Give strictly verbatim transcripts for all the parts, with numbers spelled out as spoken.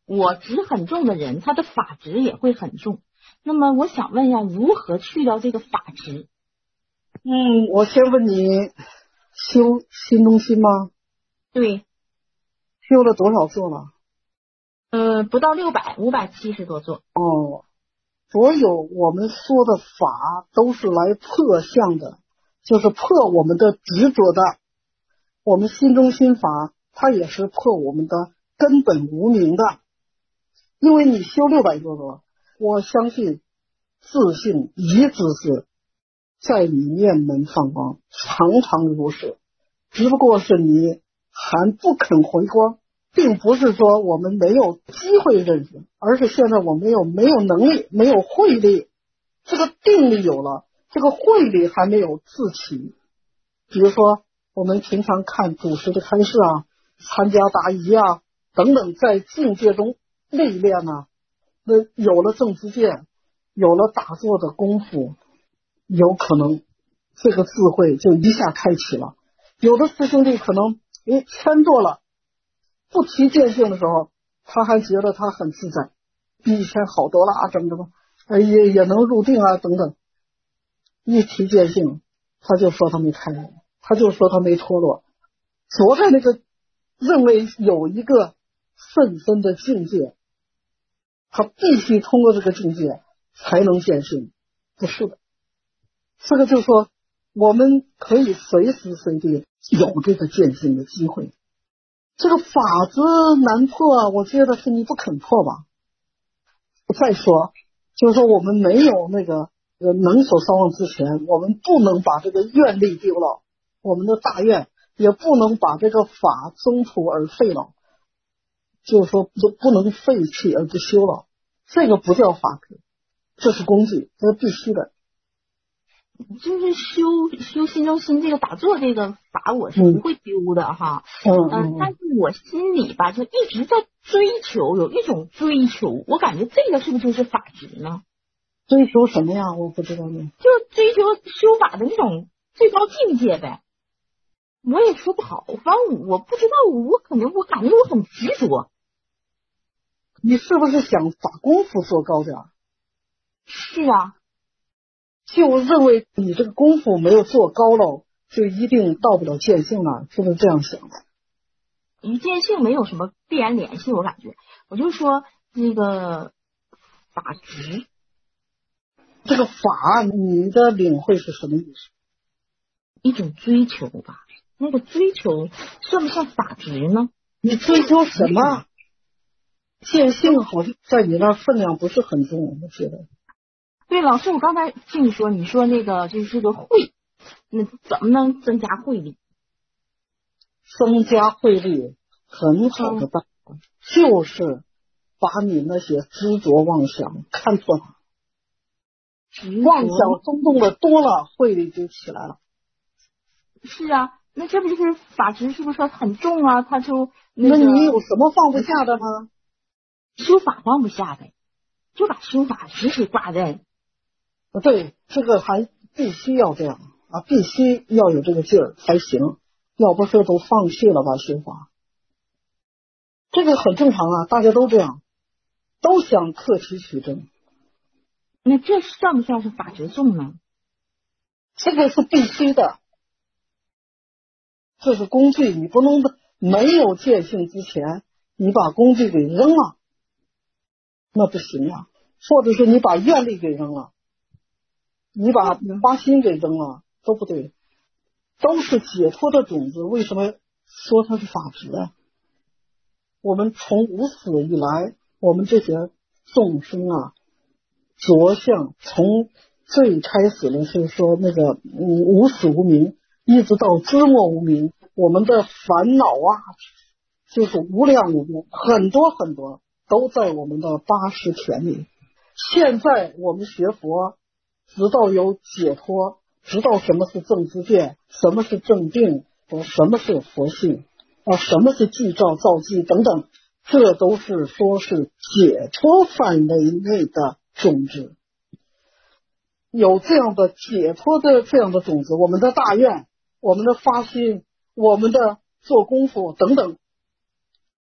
我执很重的人，他的法执也会很重。那么我想问一下，如何去掉这个法执？ 嗯，我先问你，修心中心吗？ 对， 修了多少座了？ 呃，不到六百，五百七十多座。 哦，所有我们说的法都是来破相的，就是破我们的执着的。我们心中心法，它也是破我们的根本无明的。因为你修六百多座，我相信自信一直是在你面门放光，常常如是，只不过是你还不肯回光，并不是说我们没有机会认识，而是现在我们没有没有能力，没有慧力。这个定力有了，这个慧力还没有自起。比如说我们平常看祖师的开示啊，参加答疑啊等等，在境界中历练啊，那有了正知见，有了打坐的功夫，有可能这个智慧就一下开启了。有的师兄弟可能诶参坐了，不提见性的时候，他还觉得他很自在，比以前好多了啊，等等，呃也也能入定啊等等。一提见性，他就说他没开悟，他就说他没脱落。昨天那个认为有一个甚深的境界，他必须通过这个境界才能见性，不是的。这个就是说，我们可以随时随地有这个见性的机会。这个法子难破，我觉得是你不肯破吧。再说，就是说我们没有那个能所烧望之前，我们不能把这个愿力丢了，我们的大愿也不能把这个法中途而废了，就是说不不能废弃而不修了。这个不叫法格，这是工具，这是必须的。 就是修修心中心这个打坐这个法，我是不会丢的哈。 嗯嗯、 嗯呃，但是我心里吧就一直在追求，有一种追求，我感觉这个是不是就是法执呢？ 追求什么呀？我不知道呢。 就追求修法的那种最高境界呗。我也说不好，反正我不知道，我可能我感觉我很执着。 你是不是想把功夫做高点？ 是啊， 就认为你这个功夫没有做高了，就一定到不了见性了，是不是这样想的？ 与见性没有什么必然联系，我感觉，我就说那个法执， 这个法，你的领会是什么意思？ 一种追求吧。那个追求算不算法执呢？ 你追求什么？见性好像在你那儿分量不是很重，我觉得。 对，老师，我刚才听你说，你说那个就是这个慧，那怎么能增加慧力？ 增加慧力很好的办法，嗯、就是把你那些执着妄想看破它。妄想松动的多了，慧力就起来了。 是啊，那这不就是法执？是不是说很重啊？他就、那个、 那你有什么放不下的吗？ 修法放不下的，就把修法时时挂在。 对，这个还必须要这样啊，必须要有这个劲儿才行，要不是都放弃了吧修法。这个很正常啊，大家都这样，都想克期取证。 那这算不算是法执重呢？ 这个是必须的，这是工具，你不能没有见性之前，你把工具给扔了，那不行啊。或者是你把愿力给扔了，你把发心给扔了，都不对，都是解脱的种子。为什么说它是法执啊？我们从无始以来，我们这些众生啊，着相从最开始的是说那个嗯无始无明，一直到知末无明，我们的烦恼啊，就是无量无边，很多很多都在我们的八识田里。现在我们学佛，直到有解脱，知道什么是正知见，什么是正定，什么是佛性啊，什么是具照造记等等，这都是说是解脱范围内的种子。有这样的解脱的这样的种子，我们的大愿，我们的发心，我们的做功夫等等，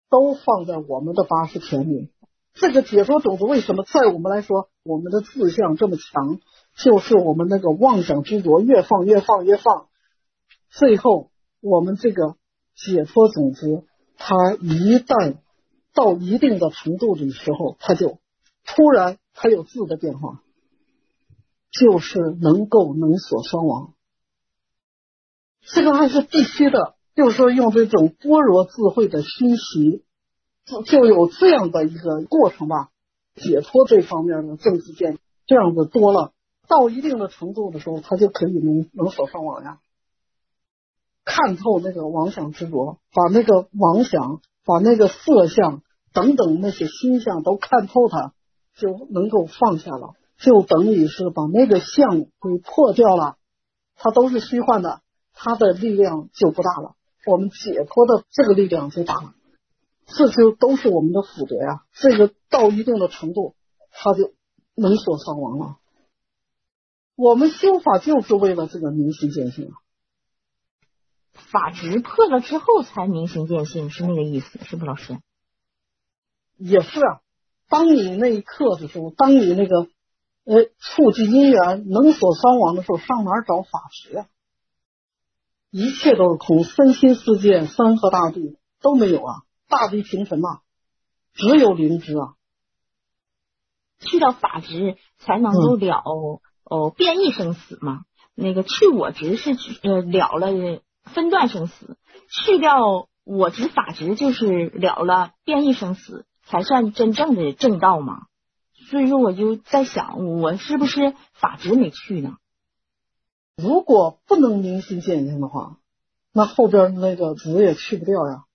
都放在我们的八十田里。这个解脱种子为什么在我们来说，我们的志向这么强，就是我们那个妄想执着越放越放越放，最后我们这个解脱种子，它一旦到一定的程度的时候，它就突然它有质的变化，就是能够能所双亡。这个还是必须的，就是说用这种般若智慧的熏习，就有这样的一个过程吧。解脱这方面的政治见这样子多了，到一定的程度的时候，他就可以能能所双亡呀。看透那个妄想执着，把那个妄想，把那个色相等等那些心相都看透它，就能够放下了，就等于是把那个相给破掉了，它都是虚幻的，它的力量就不大了，我们解脱的这个力量就大了。这就都是我们的福德呀，这个到一定的程度，它就能所双亡了。我们修法就是为了这个明心见性啊。 法执破了之后才明心见性，是那个意思，是不是老师？ 也是啊，当你那一刻的时候，当你那个呃触及因缘能所双亡的时候，上哪儿找法执啊？一切都是空，身心世界山河大地都没有啊，大地平沉呐、啊，只有灵知啊。 去掉法执才能够了、嗯、哦变异生死嘛。那个去我执是呃了了分段生死，去掉我执法执就是了了变异生死，才算真正的正道嘛。所以说我就在想，我是不是法执没去呢？ 如果不能明心见性的话，那后边那个执也去不掉呀。